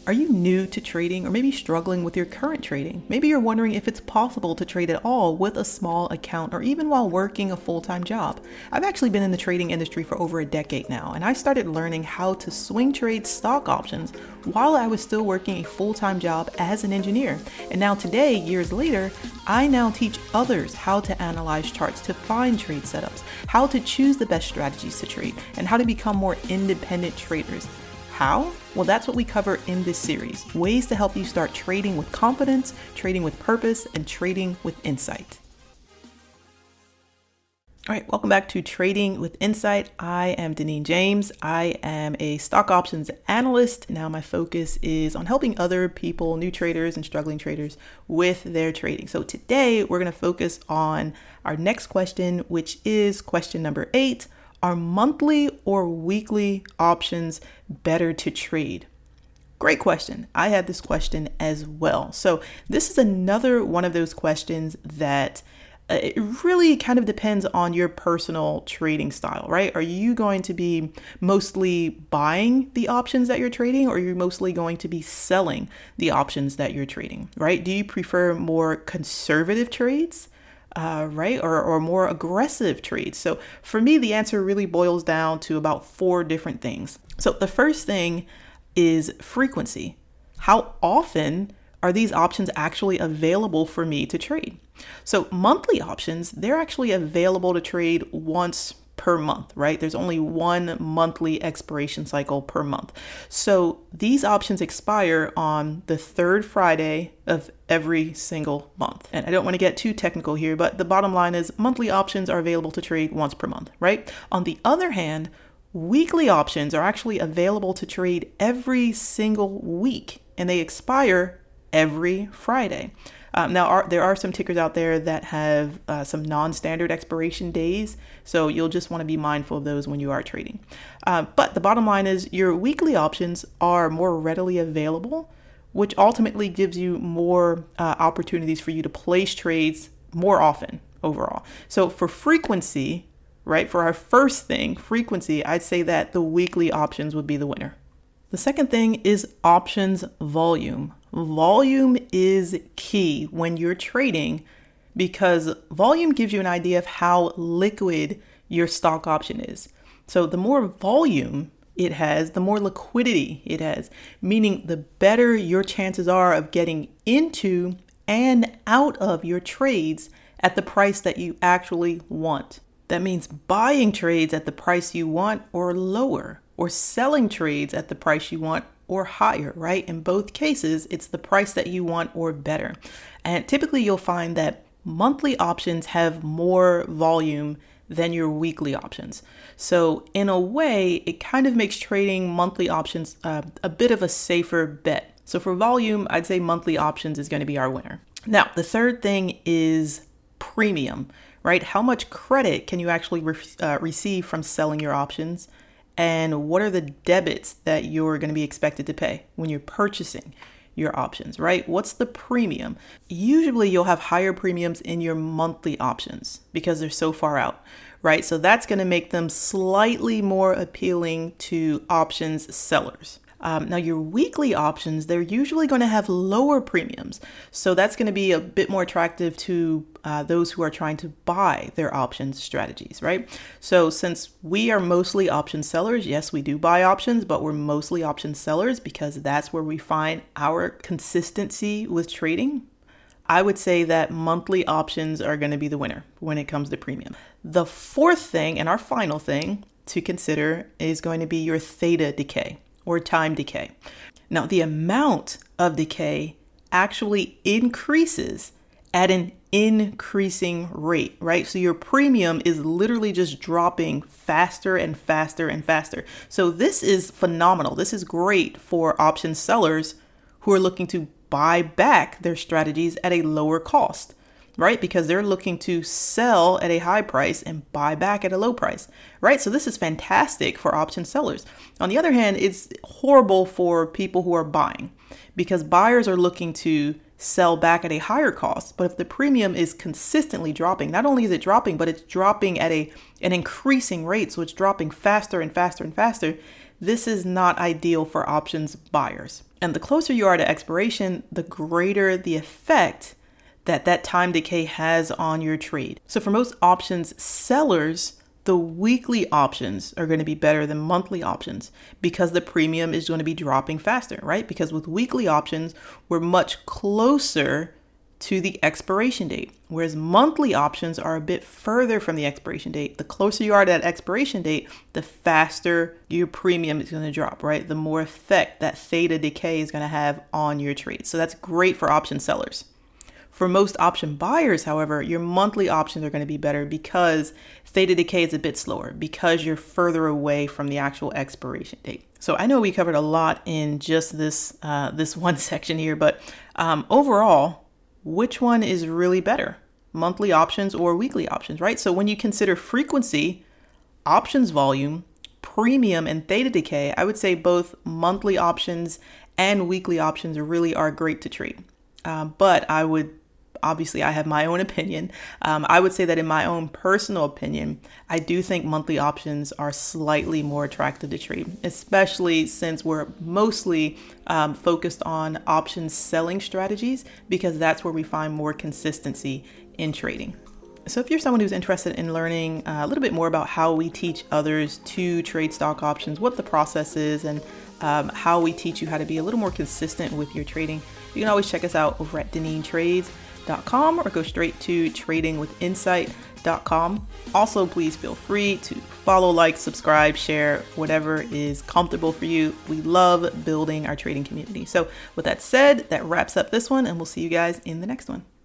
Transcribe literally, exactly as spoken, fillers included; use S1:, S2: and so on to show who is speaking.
S1: Are you new to trading or maybe struggling with your current trading? Maybe you're wondering if it's possible to trade at all with a small account or even while working a full-time job. I've actually been in the trading industry for over a decade now, and I started learning how to swing trade stock options while I was still working a full-time job as an engineer. And now today, years later, I now teach others how to analyze charts, to find trade setups, how to choose the best strategies to trade, and how to become more independent traders. How? Well, that's what we cover in this series. Ways to help you start trading with confidence, trading with purpose, and trading with insight. All right, welcome back to Trading with Insight. I am Deneen James. I am a stock options analyst. Now my focus is on helping other people, new traders and struggling traders, with their trading. So today we're going to focus on our next question, which is question number eight. Are monthly or weekly options better to trade? Great question. I had this question as well. So this is another one of those questions that uh, it really kind of depends on your personal trading style, right? Are you going to be mostly buying the options that you're trading, or are you mostly going to be selling the options that you're trading, right? Do you prefer more conservative trades? Uh, right? Or, or more aggressive trades. So for me, the answer really boils down to about four different things. So the first thing is frequency. How often are these options actually available for me to trade? So monthly options, they're actually available to trade once per month, right? There's only one monthly expiration cycle per month. So these options expire on the third Friday of every single month. And I don't want to get too technical here, but the bottom line is monthly options are available to trade once per month, right? On the other hand, weekly options are actually available to trade every single week, and they expire every Friday. Um, now, are, there are some tickers out there that have uh, some non-standard expiration days, so you'll just want to be mindful of those when you are trading. Uh, but the bottom line is your weekly options are more readily available, which ultimately gives you more uh, opportunities for you to place trades more often overall. So for frequency, right, for our first thing, frequency, I'd say that the weekly options would be the winner. The second thing is options volume. Volume is key when you're trading because volume gives you an idea of how liquid your stock option is. So the more volume it has, the more liquidity it has, meaning the better your chances are of getting into and out of your trades at the price that you actually want. That means buying trades at the price you want or lower, or selling trades at the price you want or higher, right? In both cases, it's the price that you want or better. And typically you'll find that monthly options have more volume than your weekly options. So in a way, it kind of makes trading monthly options uh, a bit of a safer bet. So for volume, I'd say monthly options is going to be our winner. Now, the third thing is premium, right? How much credit can you actually re- uh, receive from selling your options? And what are the debits that you're going to be expected to pay when you're purchasing your options, right? What's the premium? Usually you'll have higher premiums in your monthly options because they're so far out, right? So that's going to make them slightly more appealing to options sellers. Um, now, your weekly options, they're usually going to have lower premiums. So that's going to be a bit more attractive to uh, those who are trying to buy their options strategies, right? So since we are mostly option sellers, yes, we do buy options, but we're mostly option sellers because that's where we find our consistency with trading. I would say that monthly options are going to be the winner when it comes to premium. The fourth thing and our final thing to consider is going to be your theta decay, or time decay. Now, the amount of decay actually increases at an increasing rate, right? So your premium is literally just dropping faster and faster and faster. So this is phenomenal. This is great for option sellers who are looking to buy back their strategies at a lower cost, right? Because they're looking to sell at a high price and buy back at a low price, right? So this is fantastic for option sellers. On the other hand, it's horrible for people who are buying because buyers are looking to sell back at a higher cost. But if the premium is consistently dropping, not only is it dropping, but it's dropping at a an increasing rate, so it's dropping faster and faster and faster, this is not ideal for options buyers. And the closer you are to expiration, the greater the effect that that time decay has on your trade. So for most options sellers, the weekly options are going to be better than monthly options because the premium is going to be dropping faster, right? Because with weekly options, we're much closer to the expiration date, whereas monthly options are a bit further from the expiration date. The closer you are to that expiration date, the faster your premium is going to drop, right? The more effect that theta decay is going to have on your trade. So that's great for option sellers. For most option buyers, however, your monthly options are going to be better because theta decay is a bit slower because you're further away from the actual expiration date. So I know we covered a lot in just this uh, this one section here, but um, overall, which one is really better? Monthly options or weekly options, right? So when you consider frequency, options volume, premium, and theta decay, I would say both monthly options and weekly options really are great to trade. Uh, but I would Obviously, I have my own opinion. Um, I would say that in my own personal opinion, I do think monthly options are slightly more attractive to trade, especially since we're mostly um, focused on options selling strategies because that's where we find more consistency in trading. So if you're someone who's interested in learning uh, a little bit more about how we teach others to trade stock options, what the process is, and um, how we teach you how to be a little more consistent with your trading, you can always check us out over at Deneen Trades dot com or go straight to trading with insight dot com. Also, please feel free to follow, like, subscribe, share, whatever is comfortable for you. We love building our trading community. So with that said, that wraps up this one, and we'll see you guys in the next one.